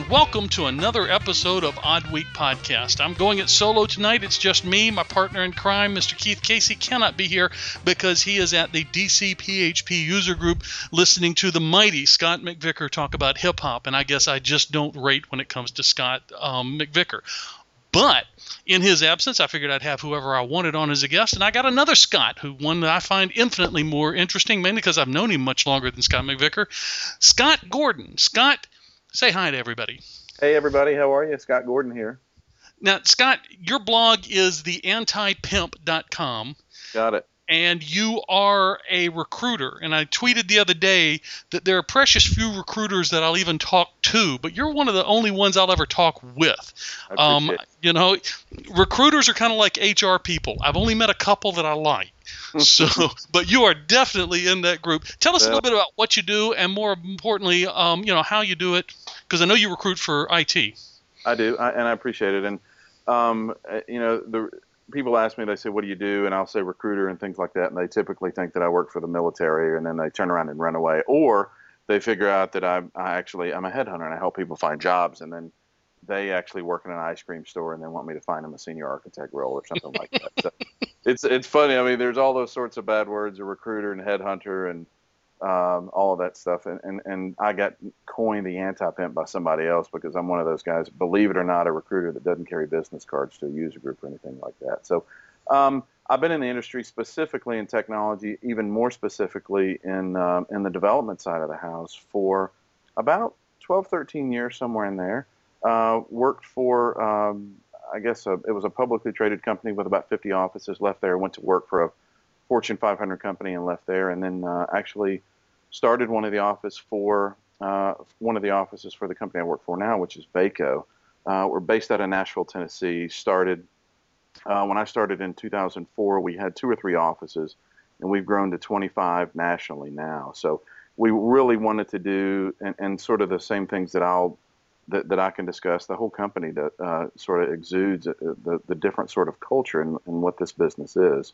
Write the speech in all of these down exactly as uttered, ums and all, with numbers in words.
and welcome to another episode of Odd Week Podcast. I'm going it solo tonight. It's just me. My partner in crime, Mister Keith Casey, cannot be here because he is at the D C P H P user group listening to the mighty Scott McVicker talk about hip-hop, and I guess I just don't rate when it comes to Scott um, McVicker. But in his absence, I figured I'd have whoever I wanted on as a guest, and I got another Scott, who one that I find infinitely more interesting, mainly because I've known him much longer than Scott McVicker. Scott Gordon. Scott, say hi to everybody. Hey, everybody. How are you? Scott Gordon here. Now, Scott, your blog is the anti pimp dot com. Got it. And you are a recruiter. And I tweeted the other day that there are precious few recruiters that I'll even talk to, but you're one of the only ones I'll ever talk with. I appreciate um, you know, recruiters are kind of like H R people. I've only met a couple that I like. So, but you are definitely in that group. Tell us yeah. a little bit about what you do, and more importantly, um, you know, how you do it, because I know you recruit for I T. I do, I, and I appreciate it. And um, you know, the people ask me, they say, what do you do? And I'll say recruiter and things like that. And they typically think that I work for the military, and then they turn around and run away. Or they figure out that I'm I actually, I'm a headhunter and I help people find jobs. And then they actually work in an ice cream store and then want me to find them a senior architect role or something like that. So it's, it's funny. I mean, there's all those sorts of bad words, a recruiter and headhunter and um, all of that stuff. And, and, and I got coined the anti-pimp by somebody else because I'm one of those guys, believe it or not, a recruiter that doesn't carry business cards to a user group or anything like that. So um, I've been in the industry specifically in technology, even more specifically in, um, in the development side of the house for about twelve, thirteen years, somewhere in there. Uh, worked for, um, I guess, a, it was a publicly traded company with about fifty offices, left there, went to work for a Fortune five hundred company and left there, and then uh, actually started one of the office for uh, one of the offices for the company I work for now, which is Vaco. Uh, we're based out of Nashville, Tennessee. Started uh, when I started in two thousand four. We had two or three offices, and we've grown to twenty-five nationally now. So we really wanted to do and, and sort of the same things that I'll that, that I can discuss. The whole company that uh, sort of exudes the the different sort of culture and, and what this business is.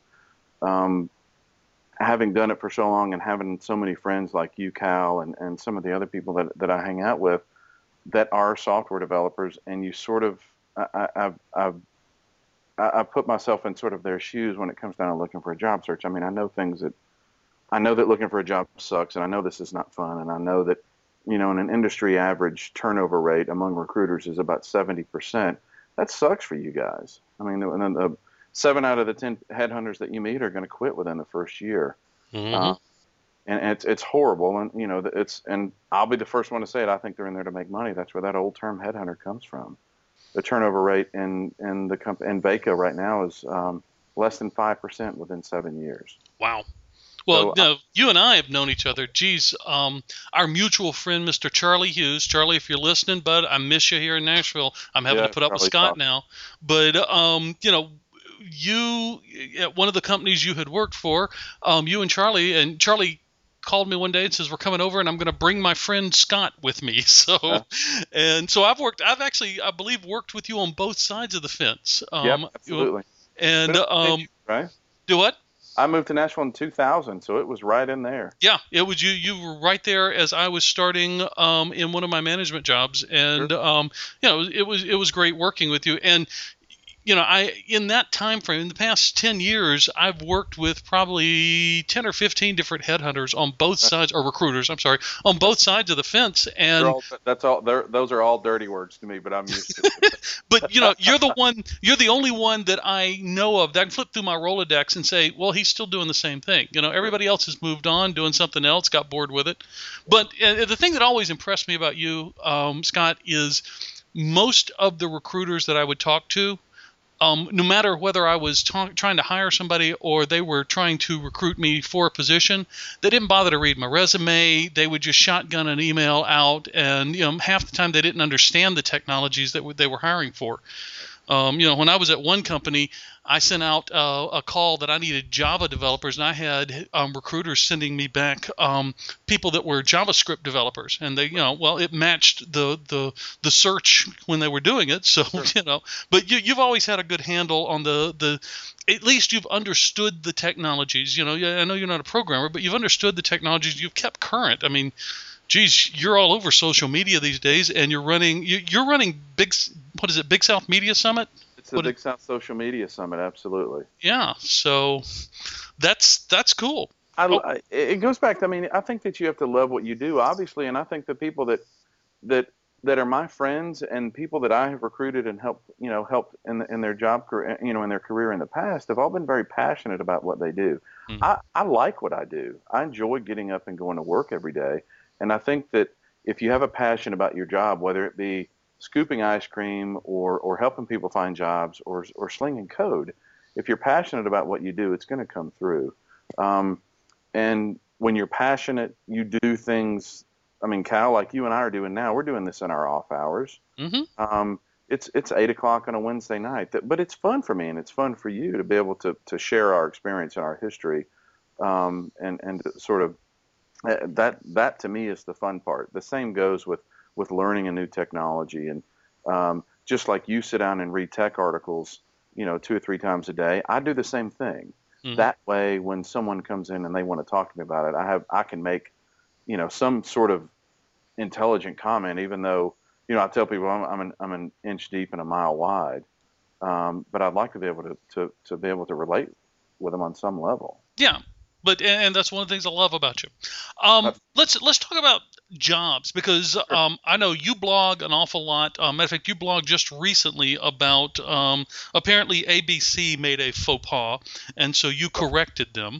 Um, having done it for so long and having so many friends like you, Cal, and, and some of the other people that, that I hang out with that are software developers, and you sort of, I, I've, I've, I've put myself in sort of their shoes when it comes down to looking for a job search. I mean, I know things that, I know that looking for a job sucks, and I know this is not fun, and I know that, you know, in an industry average turnover rate among recruiters is about seventy percent. That sucks for you guys. I mean, and then the Seven out of the ten headhunters that you meet are going to quit within the first year, mm-hmm. uh, and, and it's it's horrible. And you know, it's and I'll be the first one to say it. I think they're in there to make money. That's where that old term headhunter comes from. The turnover rate in in the company in Vaco right now is um, less than five percent within seven years. Wow. Well, So, no, you and I have known each other. Geez, um, our mutual friend, Mister Charlie Hughes. Charlie, if you're listening, bud, I miss you here in Nashville. I'm having Yeah, to put up with Charlie Scott Fox. now. But, um, you know, you, at one of the companies you had worked for, um, you and Charlie, and Charlie called me one day and says, we're coming over and I'm going to bring my friend Scott with me. So, Yeah. and so I've worked, I've actually, I believe, worked with you on both sides of the fence. Um, Yep, absolutely. And, But, um, right? do what? I moved to Nashville in two thousand, so it was right in there. Yeah, it was you. You were right there as I was starting um, in one of my management jobs, and Sure. um, you know, it was it was great working with you. And you know, I in that time frame, in the past ten years, I've worked with probably ten or fifteen different headhunters on both sides, or recruiters. I'm sorry, on both sides of the fence. And They're all, that's all. they're- Those are all dirty words to me, but I'm used to it. but you know, you're the one. You're the only one that I know of that I can flip through my Rolodex and say, well, he's still doing the same thing. You know, everybody else has moved on, doing something else, got bored with it. But uh, the thing that always impressed me about you, um, Scott, is most of the recruiters that I would talk to, Um, no matter whether I was ta- trying to hire somebody or they were trying to recruit me for a position, they didn't bother to read my resume. They would just shotgun an email out, and you know, half the time they didn't understand the technologies that w- they were hiring for. Um, you know, when I was at one company, I sent out uh, a call that I needed Java developers, and I had um, recruiters sending me back um, people that were JavaScript developers, and they, you know, well, it matched the the the search when they were doing it. So, Sure. you know, but you, you've always had a good handle on the the. At least you've understood the technologies. You know, I know you're not a programmer, but you've understood the technologies. You've kept current. I mean, Geez, you're all over social media these days, and you're running you, you're running big what is it, Big South Media Summit? It's the What? Big South Social Media Summit, absolutely. Yeah, so that's that's cool. I, Oh, I- it goes back to, I mean, I think that you have to love what you do, obviously, and I think the people that that that are my friends and people that I have recruited and helped, you know, helped in the, in their job career, you know, in their career in the past, have all been very passionate about what they do. hmm, I, I like what I do. I enjoy getting up and going to work every day, and I think that if you have a passion about your job, whether it be scooping ice cream or or helping people find jobs or or slinging code, if you're passionate about what you do, it's going to come through. Um, and when you're passionate, you do things. I mean, Cal, like you and I are doing now, we're doing this in our off hours. hmm Um, it's it's eight o'clock on a Wednesday night, that, but it's fun for me and it's fun for you to be able to to share our experience and our history, um, and and to sort of uh, that that to me is the fun part. The same goes with with learning a new technology, and um, just like you sit down and read tech articles, you know, two or three times a day, I do the same thing. hmm That way, when someone comes in and they want to talk to me about it, I have I can make, you know, some sort of intelligent comment, even though, you know, I tell people I'm I'm an, I'm an inch deep and a mile wide, um, but I'd like to be able to, to to be able to relate with them on some level. Yeah, but and, and that's one of the things I love about you. Um, That's, let's let's talk about jobs because um, I know you blog an awful lot. Um, matter of fact, you blogged just recently about um, apparently A B C made a faux pas, and so you corrected them.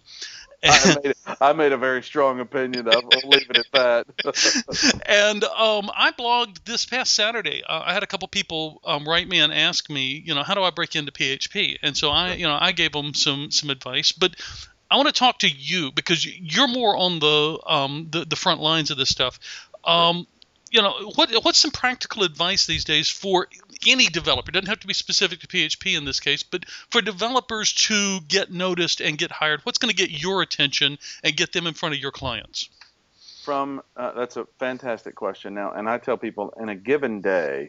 I made I made a very strong opinion of. I'll leave it at that. And um, I blogged this past Saturday. Uh, I had a couple people um, write me and ask me, you know, how do I break into P H P? And so I, you know, I gave them some some advice. But I want to talk to you because you're more on the um, the, the front lines of this stuff. Sure. Um, you know, what what's some practical advice these days for any developer? It doesn't have to be specific to P H P in this case, but for developers to get noticed and get hired. What's going to get your attention and get them in front of your clients? From uh, That's a fantastic question. Now, and I tell people in a given day,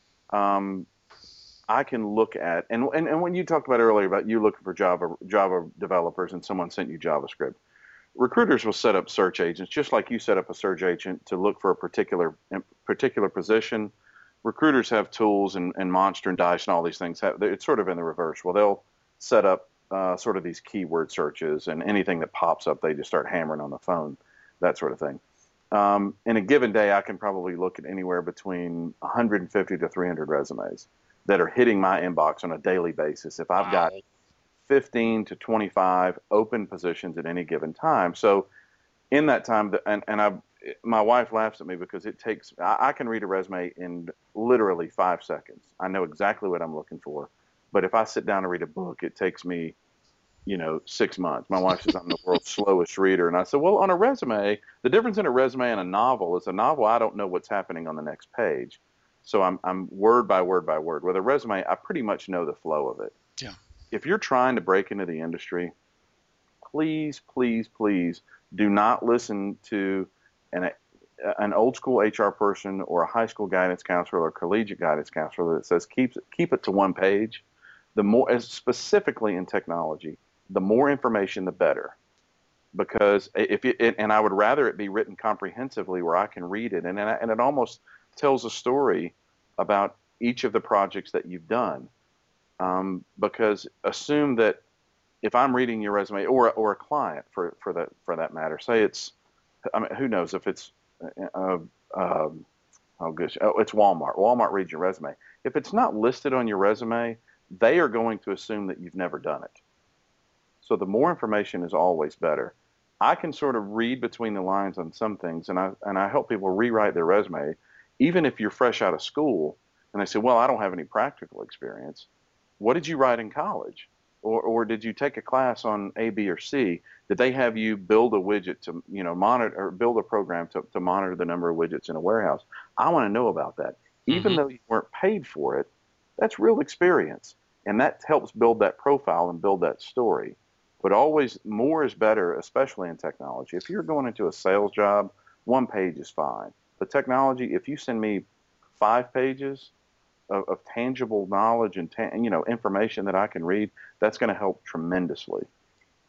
um, I can look at, and, and and when you talked about earlier about you looking for Java Java developers and someone sent you JavaScript, recruiters will set up search agents just like you set up a search agent to look for a particular particular position. Recruiters have tools, and, and Monster and Dice and all these things have, it's sort of in the reverse. Well, they'll set up uh, sort of these keyword searches, and anything that pops up, they just start hammering on the phone, that sort of thing. Um, in a given day, I can probably look at anywhere between one hundred fifty to three hundred resumes that are hitting my inbox on a daily basis. If I've got Wow. fifteen to twenty-five open positions at any given time. So in that time, and, and I, my wife laughs at me because it takes, I, I can read a resume in literally five seconds. I know exactly what I'm looking for. But if I sit down to read a book, it takes me, you know, six months. My wife says I'm the world's slowest reader. And I said, well, on a resume, the difference in a resume and a novel is a novel, I don't know what's happening on the next page. So I'm, I'm word by word by word. With a resume, I pretty much know the flow of it. Yeah. If you're trying to break into the industry, please, please, please do not listen to an, an old school H R person or a high school guidance counselor or a collegiate guidance counselor that says keep, keep it to one page. The more, as specifically in technology, the more information, the better. Because if it, and I would rather it be written comprehensively where I can read it, and and it almost tells a story about each of the projects that you've done. Um, because assume that if I'm reading your resume, or or a client for for that for that matter, say it's, I mean, who knows if it's, uh, uh, oh gosh, oh, it's Walmart. Walmart reads your resume. If it's not listed on your resume, they are going to assume that you've never done it. So the more information is always better. I can sort of read between the lines on some things, and I and I help people rewrite their resume, even if you're fresh out of school, and they say, "Well, I don't have any practical experience." What did you write in college? Or, or did you take a class on A, B, or C? Did they have you build a widget to, you know, monitor, or build a program to, to monitor the number of widgets in a warehouse? I want to know about that. Even hmm though you weren't paid for it, that's real experience. And that helps build that profile and build that story. But always more is better, especially in technology. If you're going into a sales job, one page is fine. But technology, if you send me five pages, of, of tangible knowledge and ta- you know information that I can read, that's going to help tremendously.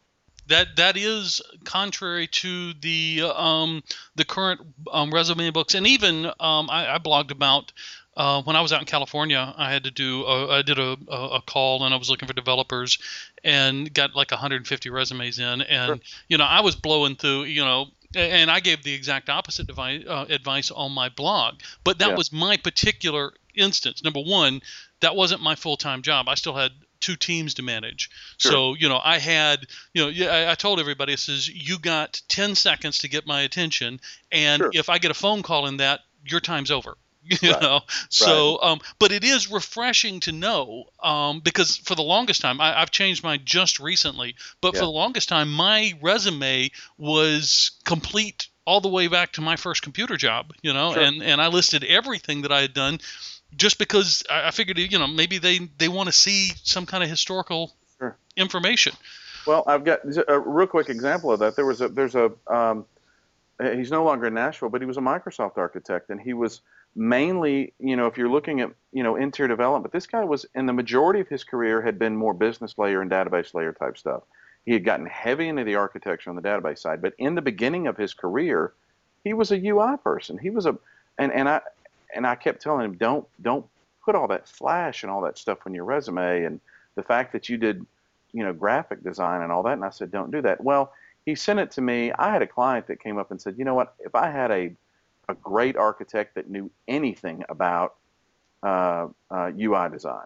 That that is contrary to the um, the current um, resume books, and even um, I, I blogged about uh, when I was out in California. I had to do a, I did a, a, a call, and I was looking for developers, and got like one hundred fifty resumes in, Sure. and you know I was blowing through, you know. And I gave the exact opposite device, uh, advice on my blog, but that Yeah. was my particular instance. Number one, that wasn't my full-time job. I still had two teams to manage. Sure. So, you know, I had, you know, yeah, I, I told everybody, I says, you got ten seconds to get my attention. And Sure. if I get a phone call in that, your time's over. You Right. know, so, um, but it is refreshing to know, um, because for the longest time, I, I've changed mine just recently, but Yeah. for the longest time, my resume was complete all the way back to my first computer job, you know, Sure. and, and I listed everything that I had done just because I, I figured, you know, maybe they, they want to see some kind of historical Sure. information. Well, I've got a real quick example of that. There was a there's a um, he's no longer in Nashville, but he was a Microsoft architect, and he was mainly, you know, if you're looking at, you know, interior development, this guy was, in the majority of his career, had been more business layer and database layer type stuff. He had gotten heavy into the architecture on the database side, but in the beginning of his career, he was a U I person. He was a, and and I and I kept telling him, don't don't put all that flash and all that stuff on your resume, and the fact that you did, you know, graphic design and all that. And I said, don't do that. Well, he sent it to me. I had a client that came up and said, you know what, if I had a a great architect that knew anything about uh, uh, U I design,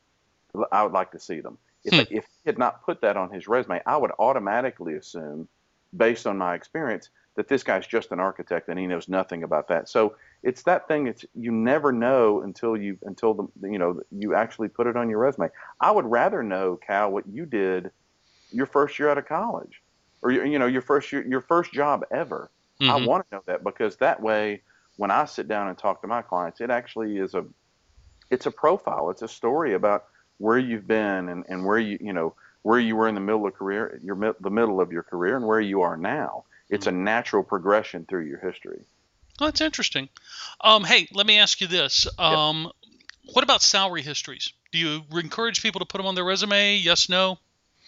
I would like to see them. If, Hmm. if he had not put that on his resume, I would automatically assume, based on my experience, that this guy's just an architect and he knows nothing about that. So it's that thing that you never know until you until the you know you actually put it on your resume. I would rather know, Cal, what you did your first year out of college, or your, you know your first year, your first job ever. I Mm-hmm. want to know that, because that way, when I sit down and talk to my clients, it actually is a it's a profile. It's a story about where you've been, and, and where you you know where you were in the middle of career, your the middle of your career, and where you are now. It's a natural progression through your history. Well, that's interesting. Um, hey, let me ask you this. Yeah. Um, what about salary histories? Do you encourage people to put them on their resume? Yes, no?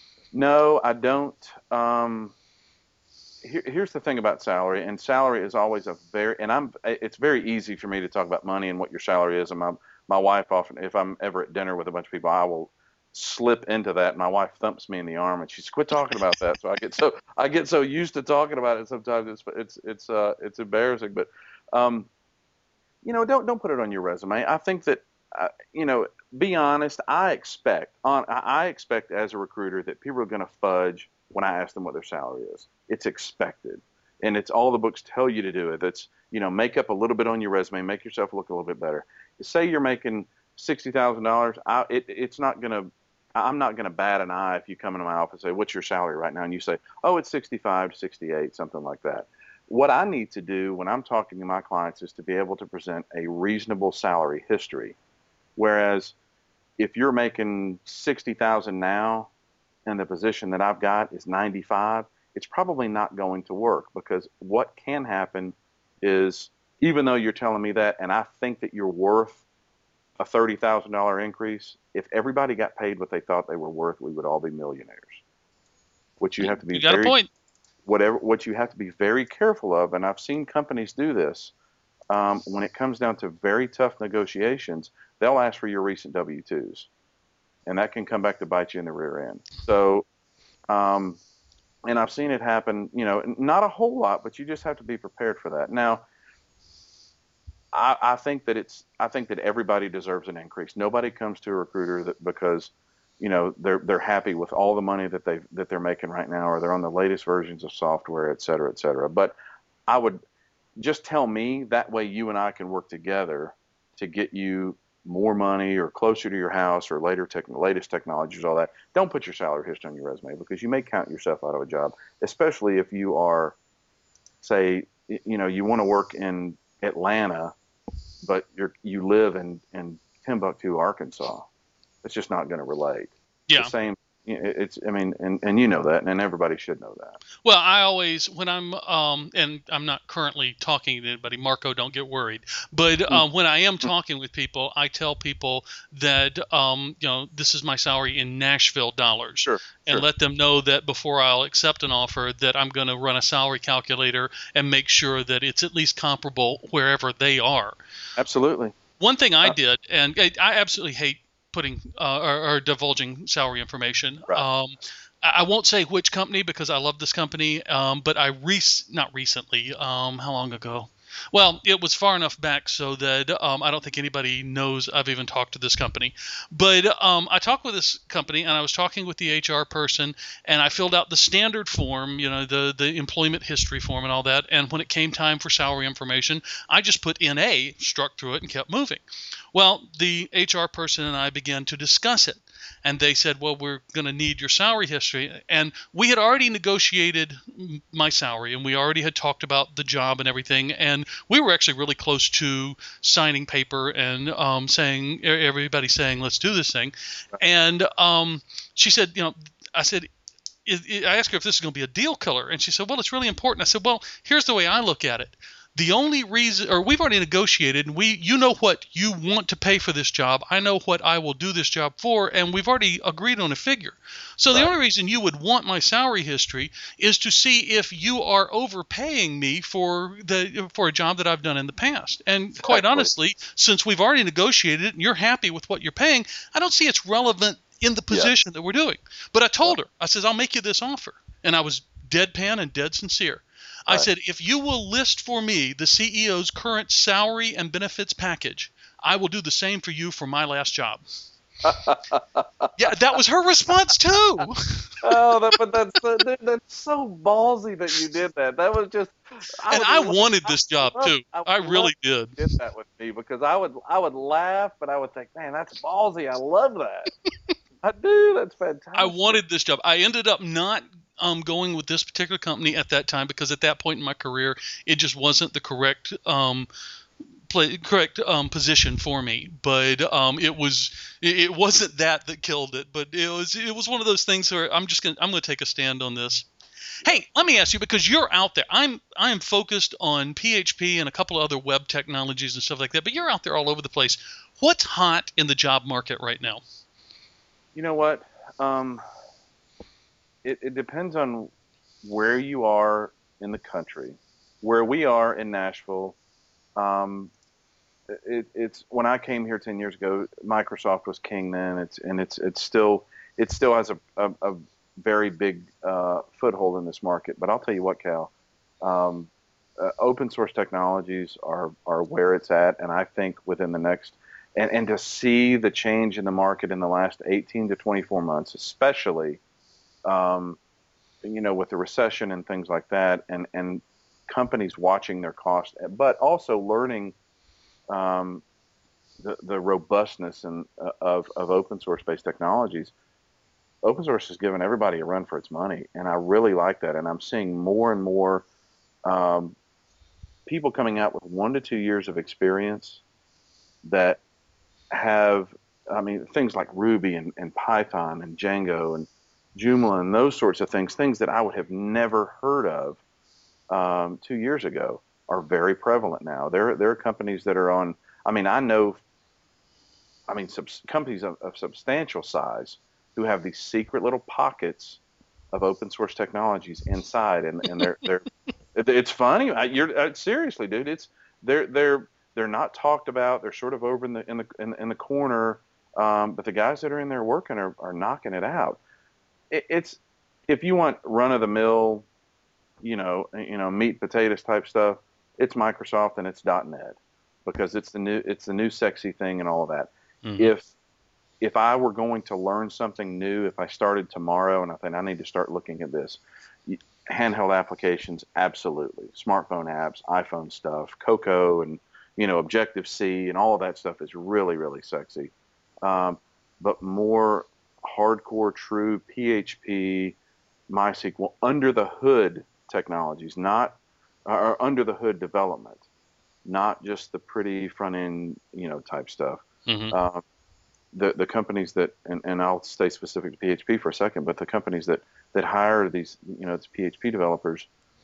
No, I don't. Um, here, here's the thing about salary, and salary is always a very, and I'm, it's very easy for me to talk about money and what your salary is. And my, my wife often, if I'm ever at dinner with a bunch of people, I will slip into that. And my wife thumps me in the arm and she's, quit talking about that. So I get so, I get so used to talking about it. Sometimes it's, it's, it's, uh, it's embarrassing, but, um, you know, don't, don't put it on your resume. I think that, uh, you know, be honest. I expect on, I expect as a recruiter that people are going to fudge when I ask them what their salary is. It's expected, and it's all the books tell you to do it. That's, you know, make up a little bit on your resume, make yourself look a little bit better. Say you're making sixty thousand dollars. I it, it's not gonna. I'm not gonna bat an eye if you come into my office and say, what's your salary right now, and you say, oh, it's sixty-five, sixty-eight, something like that. What I need to do when I'm talking to my clients is to be able to present a reasonable salary history. Whereas if you're making sixty thousand now and the position that I've got is ninety-five, it's probably not going to work, because what can happen is, even though you're telling me that and I think that you're worth a thirty thousand dollars increase, if everybody got paid what they thought they were worth, we would all be millionaires. What you have to be You got a very point. whatever what you have to be very careful of, and I've seen companies do this, um, when it comes down to very tough negotiations, they'll ask for your recent W two's, and that can come back to bite you in the rear end. So, um, and I've seen it happen, you know, not a whole lot, but you just have to be prepared for that. Now, I, I think that it's, I think that everybody deserves an increase. Nobody comes to a recruiter that because, you know, they're they're happy with all the money that they that they're making right now, or they're on the latest versions of software, et cetera, et cetera. But I would just tell me, that way you and I can work together to get you more money, or closer to your house, or later tech, latest technologies, all that. Don't put your salary history on your resume, because you may count yourself out of a job, especially if you are, say, you know, you want to work in Atlanta, but you're you live in in Timbuktu, Arkansas. It's just not going to relate. The Yeah. same, it's, I mean, and, and you know that, and everybody should know that. Well, I always, when I'm, um, and I'm not currently talking to anybody, Marco, don't get worried. But um, when I am talking with people, I tell people that, um, you know, this is my salary in Nashville dollars, Sure, and sure. let them know that before I'll accept an offer, that I'm going to run a salary calculator and make sure that it's at least comparable wherever they are. Absolutely. One thing I Uh, did, and I I absolutely hate putting uh, or, or divulging salary information. right. Um, I I won't say which company because I love this company, um, but I rec- not recently. Um, how long ago? Well, it was far enough back so that um, I don't think anybody knows I've even talked to this company. But um, I talked with this company, and I was talking with the H R person, and I filled out the standard form, you know, the the employment history form and all that. And when it came time for salary information, I just put N A, struck through it, and kept moving. Well, the H R person and I began to discuss it. And they said, well, we're going to need your salary history. And we had already negotiated my salary, and we already had talked about the job and everything. And we were actually really close to signing paper and um, saying, everybody saying, let's do this thing. And um, she said, you know, I said, I asked her if this is going to be a deal killer. And she said, well, it's really important. I said, well, here's the way I look at it. The only reason, or we've already negotiated, and we, you know what you want to pay for this job. I know what I will do this job for, and we've already agreed on a figure. So the Right. only reason you would want my salary history is to see if you are overpaying me for the for a job that I've done in the past. And quite Exactly. honestly, since we've already negotiated it and you're happy with what you're paying, I don't see it's relevant in the Yeah. position that we're doing. But I told Right. her, I says, I'll make you this offer, and I was deadpan and dead sincere. I Right. said, if you will list for me the C E O's current salary and benefits package, I will do the same for you for my last job. Yeah, that was her response too. Oh, that, but that's so, dude, that's so ballsy that you did that. That was just, I And would I love, wanted I this job would love, too. I I would love really did. to get that with me because I would, I would laugh, but I would think, man, that's ballsy. I love that. I do. That's I fantastic. wanted this job. I ended up not um, going with this particular company at that time because at that point in my career, it just wasn't the correct um, play, correct um, position for me. But um, it was it, it wasn't that that killed it. But it was it was one of those things where I'm just gonna I'm gonna take a stand on this. Hey, let me ask you, because you're out there. I'm I'm focused on P H P and a couple of other web technologies and stuff like that. But you're out there all over the place. What's hot in the job market right now? You know what? Um, it, it depends on where you are in the country. Where we are in Nashville, um, it, it's when I came here ten years ago, Microsoft was king then. It's and it's it's still it still has a, a, a very big uh, foothold in this market. But I'll tell you what, Cal, um, uh, open source technologies are are where it's at, and I think within the next and, and to see the change in the market in the last eighteen to twenty-four months, especially um, you know with the recession and things like that, and and companies watching their cost, but also learning um, the, the robustness and uh, of, of open source based technologies. Open source has given everybody a run for its money, and I really like that. And I'm seeing more and more um, people coming out with one to two years of experience that have, I mean, things like Ruby and, and Python and Django and Joomla and those sorts of things, things that I would have never heard of um, two years ago, are very prevalent now. There, there are companies that are on. I mean, I know I mean, subs- companies of, of substantial size who have these secret little pockets of open source technologies inside, and, and they're they're it- it's funny. I, you're uh, seriously, dude. It's they're they're they're not talked about. They're sort of over in the in the in, in the corner. Um, but the guys that are in there working are, are knocking it out. It, it's if you want run of the mill, you know, you know, meat and potatoes type stuff, it's Microsoft and it's .NET because it's the new it's the new sexy thing and all of that. Hmm. If if I were going to learn something new, if I started tomorrow and I think I need to start looking at this, handheld applications, absolutely. Smartphone apps, iPhone stuff, Cocoa and you know Objective C and all of that stuff is really really sexy. Um, but more hardcore, true P H P, MySQL under the hood technologies, not or under the hood development, not just the pretty front end you know type stuff. Hmm. Um, the the companies that, and, and I'll stay specific to P H P for a second, but the companies that that hire these, you know, these P H P developers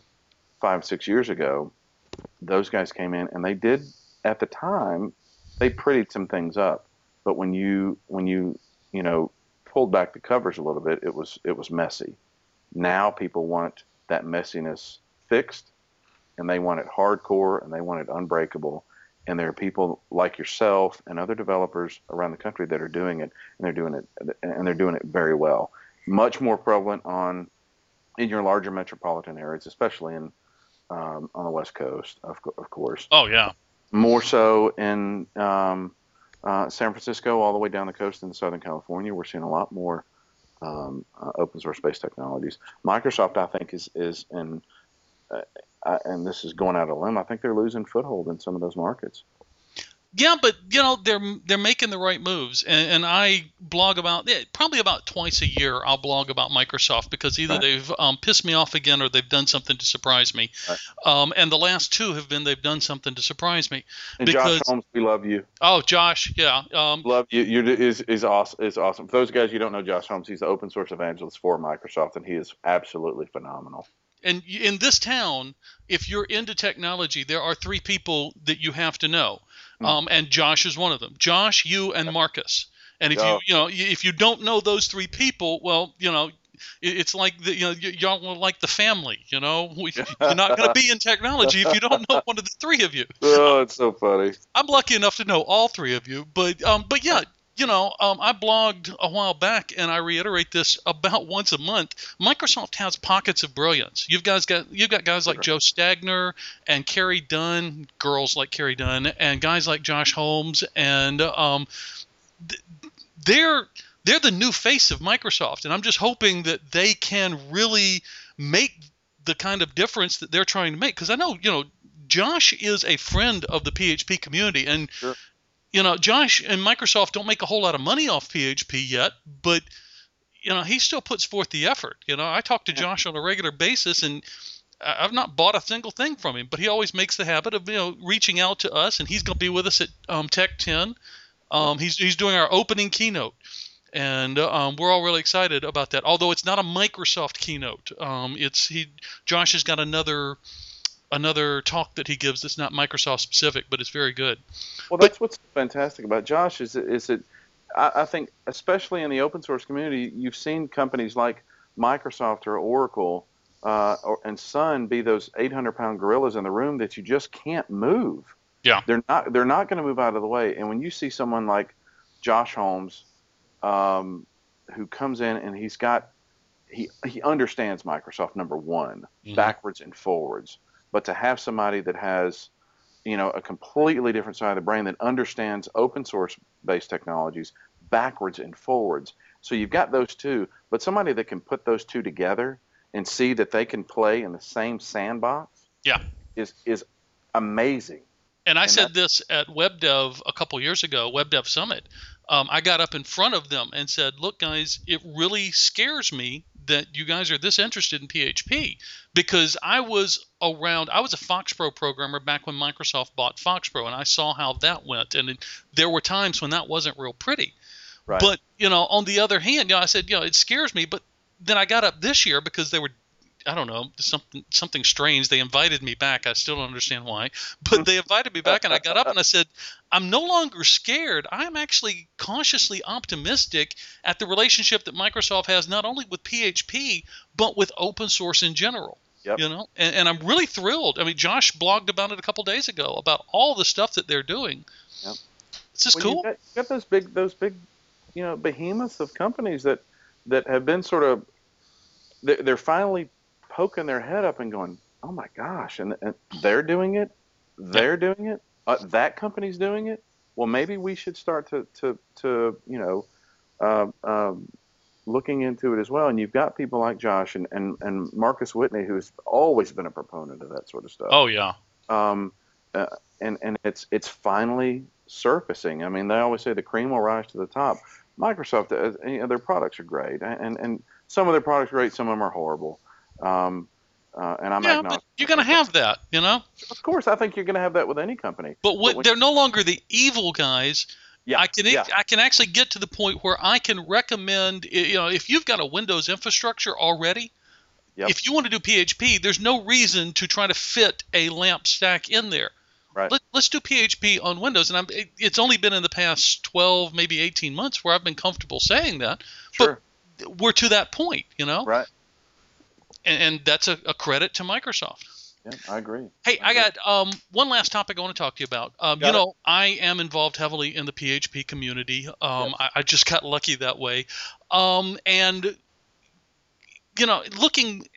five six years ago, those guys came in and they did, at the time, they prettied some things up, but when you when you you know pulled back the covers a little bit, it was it was messy. Now people want that messiness fixed, and they want it hardcore, and they want it unbreakable. And there are people like yourself and other developers around the country that are doing it, and they're doing it, and they're doing it very well. Much more prevalent on in your larger metropolitan areas, especially in um, on the West Coast, of, of course. Oh yeah. More so in um, uh, San Francisco, all the way down the coast in Southern California. We're seeing a lot more um, uh, open source based technologies. Microsoft, I think, is is in uh, Uh, and this is going out on a limb, I think they're losing foothold in some of those markets. Yeah, but you know they're they're making the right moves, and, and I blog about it probably about twice a year. I'll blog about Microsoft because either right. they've um, pissed me off again or they've done something to surprise me. Right. Um, and the last two have been they've done something to surprise me. And because, Josh Holmes, we love you. Oh, Josh, yeah, um, love you. You is is awesome. Is awesome. For those guys you don't know, Josh Holmes, he's the open source evangelist for Microsoft, and he is absolutely phenomenal. And in this town, if you're into technology, there are three people that you have to know, um, and Josh is one of them. Josh, you, and Marcus. And if you you know if you don't know those three people, well, you know, it's like the, you know y'all are like the family. You know, you're not going to be in technology if you don't know one of the three of you. Oh, it's so funny. I'm lucky enough to know all three of you, but um, but yeah. You know, um, I blogged a while back, and I reiterate this about once a month. Microsoft has pockets of brilliance. You've guys got you've got guys like Joe Stagner and Carrie Dunn, girls like Carrie Dunn, and guys like Josh Holmes, and um, th- they're they're the new face of Microsoft, and I'm just hoping that they can really make the kind of difference that they're trying to make. Because I know, you know, Josh is a friend of the P H P community, and sure. You know, Josh and Microsoft don't make a whole lot of money off P H P yet, but, you know, he still puts forth the effort. You know, I talk to Josh on a regular basis, and I've not bought a single thing from him, but he always makes the habit of, you know, reaching out to us, and he's going to be with us at um, Tech ten. Um, he's, he's doing our opening keynote, and um, we're all really excited about that, although it's not a Microsoft keynote. Um, it's he Josh has got another another talk that he gives that's not Microsoft specific, but it's very good. Well, that's but, what's fantastic about Josh is it, is it I, I think especially in the open source community, you've seen companies like Microsoft or Oracle uh, or, and Sun be those eight hundred pound gorillas in the room that you just can't move. Yeah, they're not they're not going to move out of the way. And when you see someone like Josh Holmes, um, who comes in and he's got he he understands Microsoft number one, mm-hmm. backwards and forwards. But to have somebody that has, you know, a completely different side of the brain that understands open source based technologies backwards and forwards. So you've got those two, but somebody that can put those two together and see that they can play in the same sandbox yeah. is is amazing. And I and said this at WebDev a couple years ago, WebDev Summit. Um, I got up in front of them and said, look, guys, it really scares me that you guys are this interested in P H P, because I was around, I was a FoxPro programmer back when Microsoft bought FoxPro, and I saw how that went. And it, there were times when that wasn't real pretty. Right. But, you know, on the other hand, you know, I said, you know, it scares me. But then I got up this year because they were, I don't know, something something strange. They invited me back. I still don't understand why. But they invited me back, and I got up and I said, I'm no longer scared. I'm actually cautiously optimistic at the relationship that Microsoft has not only with P H P, but with open source in general. Yep. You know, and, and I'm really thrilled. I mean, Josh blogged about it a couple days ago about all the stuff that they're doing. Yep. It's just well, cool. You got, you got those big, those big, you know, behemoths of companies that that have been sort of, they're, they're finally poking their head up and going, oh my gosh, and, and they're doing it, they're doing it, uh, that company's doing it. Well, maybe we should start to to to you know, uh, um, looking into it as well. And you've got people like Josh and, and, and Marcus Whitney, who's always been a proponent of that sort of stuff. Oh yeah. Um, uh, and and it's it's finally surfacing. I mean, they always say the cream will rise to the top. Microsoft, uh, you know, their products are great, and and some of their products are great, some of them are horrible. Um, uh, and I'm yeah, agnostic. but you're going to have that, you know? Of course, I think you're going to have that with any company. But, what, but when, they're no longer the evil guys. Yeah, I can yeah, I can actually get to the point where I can recommend, you know, if you've got a Windows infrastructure already, yep, if you want to do P H P, there's no reason to try to fit a LAMP stack in there. right, Let, let's do P H P on Windows, and I'm, it, it's only been in the past twelve, maybe eighteen months where I've been comfortable saying that, but sure, we're to that point, you know, right, and, and that's a, a credit to Microsoft. yeah, I agree. Hey, I I agree. got um, one last topic I want to talk to you about. Um, you Got it? know, I am involved heavily in the P H P community. Um, Yes. I, I just got lucky that way. Um, and, you know, looking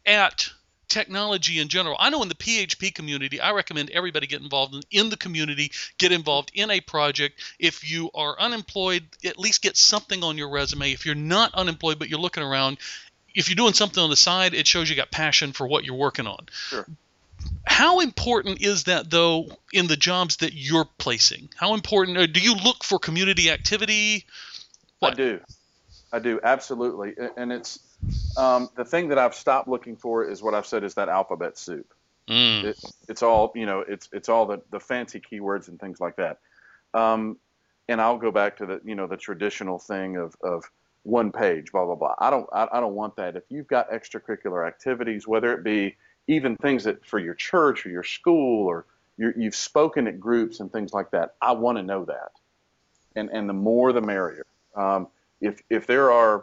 at technology in general, I know in the P H P community, I recommend everybody get involved in, in the community, get involved in a project. If you are unemployed, at least get something on your resume. If you're not unemployed but you're looking around, if you're doing something on the side, it shows you got passion for what you're working on. Sure. How important is that, though, in the jobs that you're placing? How important, or do you look for community activity? I What? do. I do, absolutely. A- And it's um, the thing that I've stopped looking for is what I've said is that alphabet soup. Mm. It, it's all, you know, it's it's all the, the fancy keywords and things like that. Um, and I'll go back to the, you know, the traditional thing of, of one page, blah, blah, blah. I don't, I, I don't want that. If you've got extracurricular activities, whether it be even things that for your church or your school or you're, you've spoken at groups and things like that, I want to know that. And, and the more the merrier. Um, if, if there are,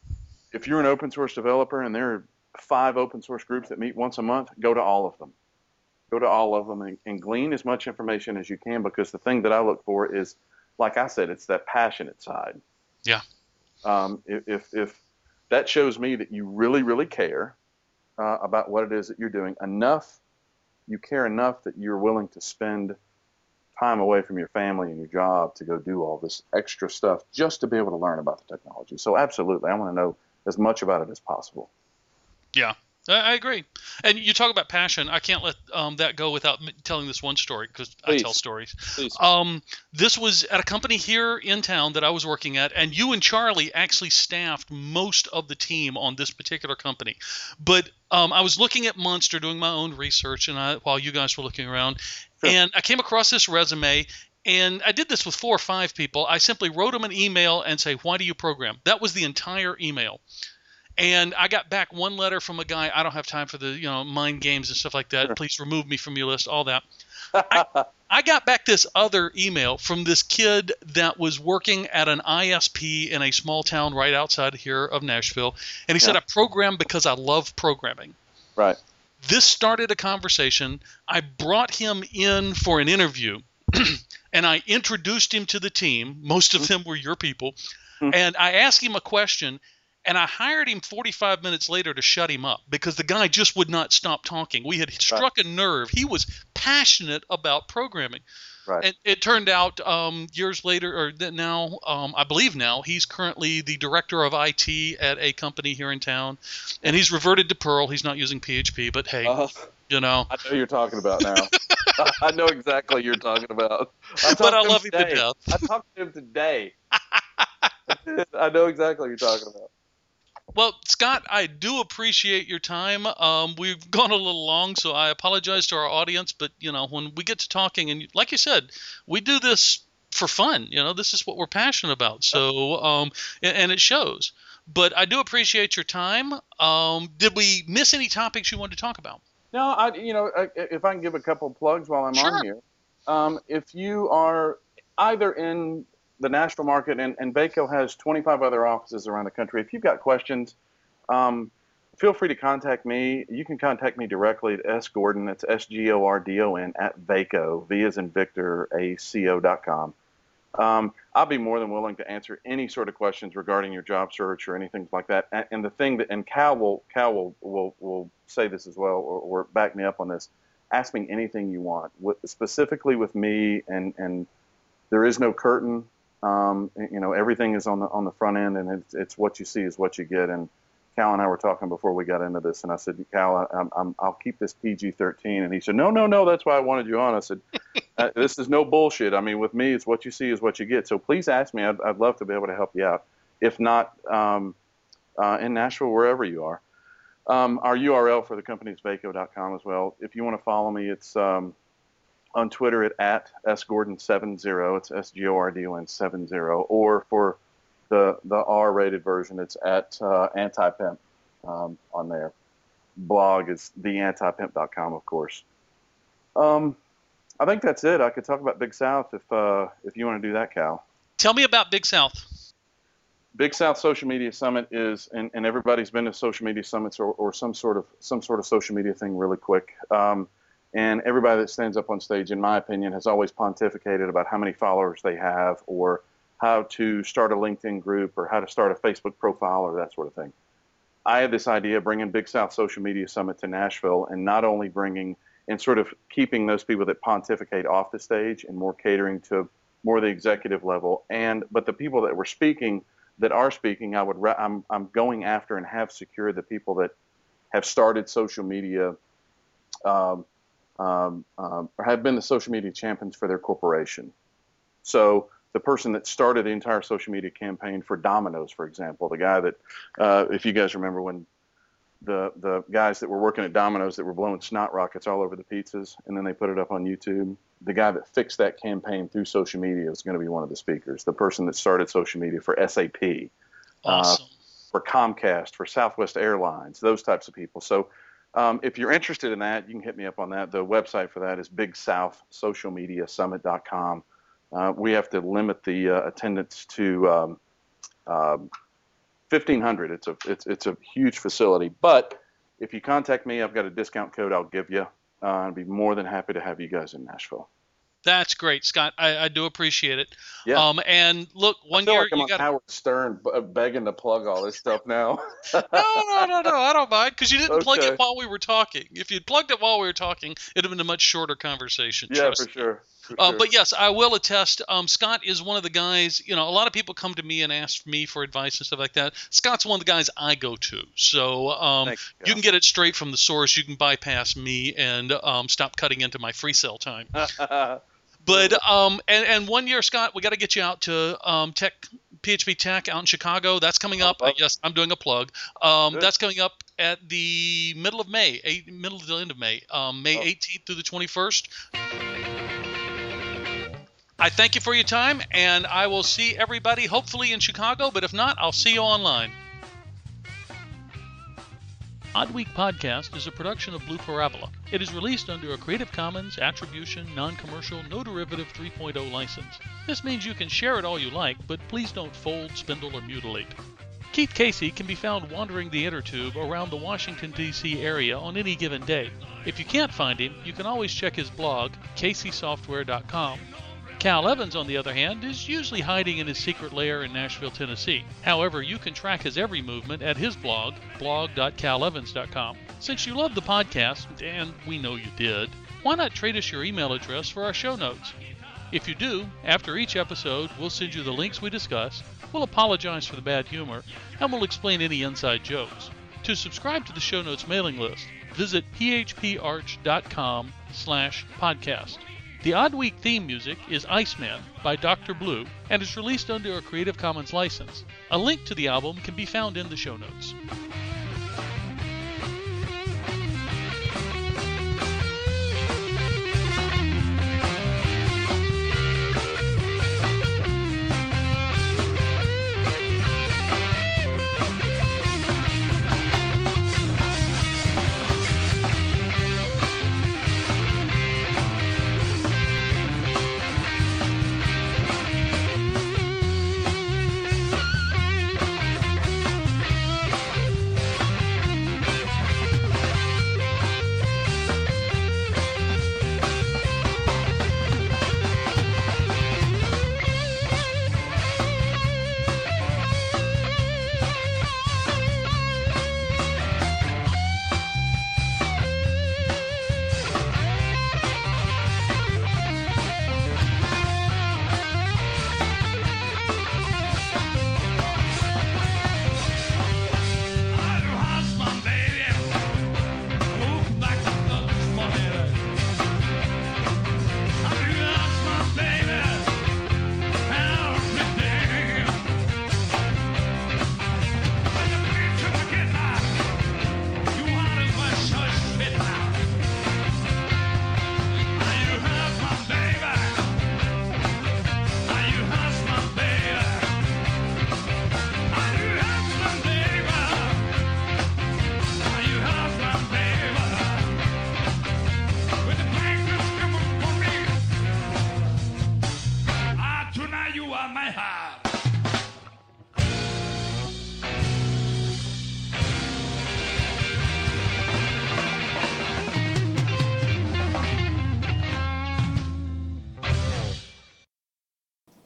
if you're an open source developer and there are five open source groups that meet once a month, go to all of them. Go to all of them and, and glean as much information as you can, because the thing that I look for is, like I said, it's that passionate side. Yeah. Um, if, if, if that shows me that you really, really care uh, about what it is that you're doing enough, you care enough that you're willing to spend time away from your family and your job to go do all this extra stuff just to be able to learn about the technology. So absolutely, I want to know as much about it as possible. Yeah, I I agree. And you talk about passion. I can't let um, that go without m- telling this one story, because I tell Please, stories. please. Um, this was at a company here in town that I was working at, and you and Charlie actually staffed most of the team on this particular company. But um, I was looking at Monster, doing my own research, and I, while you guys were looking around, Sure. and I came across this resume. And I did this with four or five people. I simply wrote them an email and say, "Why do you program?" That was the entire email. And I got back one letter from a guy. I don't have time for the, you know, mind games and stuff like that. Sure. Please remove me from your list, all that. I, I got back this other email from this kid that was working at an I S P in a small town right outside here of Nashville. And he said, Yeah. "I program because I love programming." Right. This started a conversation. I brought him in for an interview, and I introduced him to the team. Most of them were your people. Mhm. And I asked him a question, and I hired him forty-five minutes later to shut him up, because the guy just would not stop talking. We had struck a nerve. He was passionate about programming. Right. And it turned out um, years later, or that now, um, I believe now, he's currently the director of I T at a company here in town. And he's reverted to Perl. He's not using P H P, but hey, Uh, you know. I know who you're talking about now. I know exactly what you're talking about. I But I talked to love him to today. death. I talked to him today. I know exactly what you're talking about. Well, Scott, I do appreciate your time. Um, we've gone a little long, so I apologize to our audience. But, you know, when we get to talking, and like you said, we do this for fun. You know, this is what we're passionate about. So, um, and, and it shows. But I do appreciate your time. Um, did we miss any topics you wanted to talk about? No, I, you know, I- if I can give a couple of plugs while I'm Sure. on here. Um, if you are either in the Nashville market, and, and Vaco has twenty-five other offices around the country, if you've got questions, um, feel free to contact me. You can contact me directly at S Gordon, that's S G O R D O N, at Vaco, V as in Victor, A C O dot com. Um, I'll be more than willing to answer any sort of questions regarding your job search or anything like that. And, and the thing that, and Cal will, Cal will, will, will say this as well, or, or back me up on this. Ask me anything you want, with, specifically with me, and, and there is no curtain. Um, you know, everything is on the on the front end, and it's, it's what you see is what you get. And Cal and I were talking before we got into this, and I said, Cal, I'm, I'm, I'll keep this P G thirteen. And he said, no, no, no, that's why I wanted you on. I said, uh, this is no bullshit. I mean, with me, it's what you see is what you get. So please ask me. I'd, I'd love to be able to help you out. If not, um, uh, in Nashville, wherever you are. Um, our U R L for the company is vaco dot com as well. If you want to follow me, it's um, on Twitter at, at S Gordon seventy. It's S G O R D O N seventy. Or for the the R-rated version, it's at uh, Anti-Pimp um, on there. Blog is the anti pimp dot com, of course. Um, I think that's it. I could talk about Big South if uh, if you want to do that, Cal. Tell me about Big South. Big South Social Media Summit is, and, and everybody's been to social media summits or, or some sort of some sort of social media thing really quick. Um, and everybody that stands up on stage, in my opinion, has always pontificated about how many followers they have, or how to start a LinkedIn group, or how to start a Facebook profile, or that sort of thing. I had this idea of bringing Big South Social Media Summit to Nashville, and not only bringing and sort of keeping those people that pontificate off the stage and more catering to more the executive level, and but the people that were speaking. that are speaking, I would, I'm, I'm going after and have secured the people that have started social media, um, um, um, or have been the social media champions for their corporation. So the person that started the entire social media campaign for Domino's, for example, the guy that, uh, if you guys remember when the the guys that were working at Domino's that were blowing snot rockets all over the pizzas, and then they put it up on YouTube. The guy that fixed that campaign through social media is going to be one of the speakers. The person that started social media for S A P, awesome. uh, for Comcast, for Southwest Airlines, those types of people. So um, if you're interested in that, you can hit me up on that. The website for that is big south social media summit dot com. Uh, we have to limit the uh, attendance to um, um, fifteen hundred. It's a it's it's a huge facility, but if you contact me, I've got a discount code I'll give you. Uh, I'd be more than happy to have you guys in Nashville. That's great, Scott. I, I do appreciate it. Yeah. Um, and look, one I feel year like I'm you on got Howard Stern b- begging to plug all this stuff now. no, no, no, no. I don't mind because you didn't plug Okay. it while we were talking. If you'd plugged it while we were talking, it'd have been a much shorter conversation. Yeah, trust for me. sure. For Uh, sure. but yes, I will attest. Um, Scott is one of the guys. You know, a lot of people come to me and ask me for advice and stuff like that. Scott's one of the guys I go to. So um, Thanks, you can get it straight from the source. You can bypass me and um, stop cutting into my free cell time. But um, and, and one year, Scott, we got to get you out to um, Tech P H P Tech out in Chicago. That's coming up. love it. Yes, I'm doing a plug. Um, Good. that's coming up at the middle of May, eight, middle to the end of May, um, May Oh. eighteenth through the twenty-first. I thank you for your time, and I will see everybody hopefully in Chicago. But if not, I'll see you online. Odd Week Podcast is a production of Blue Parabola. It is released under a Creative Commons Attribution, Non-Commercial, No Derivative three point oh license. This means you can share it all you like, but please don't fold, spindle, or mutilate. Keith Casey can be found wandering the inner tube around the Washington, D C area on any given day. If you can't find him, you can always check his blog, casey software dot com. Cal Evans, on the other hand, is usually hiding in his secret lair in Nashville, Tennessee. However, you can track his every movement at his blog, blog dot cal evans dot com. Since you love the podcast, and we know you did, why not trade us your email address for our show notes? If you do, after each episode, we'll send you the links we discuss, we'll apologize for the bad humor, and we'll explain any inside jokes. To subscribe to the show notes mailing list, visit p h p arch dot com slash podcast. The Odd Week theme music is Iceman by Doctor Blue and is released under a Creative Commons license. A link to the album can be found in the show notes.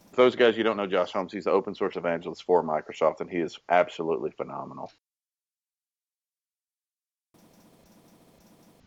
For those guys you don't know Josh Holmes, he's the open source evangelist for Microsoft, and he is absolutely phenomenal.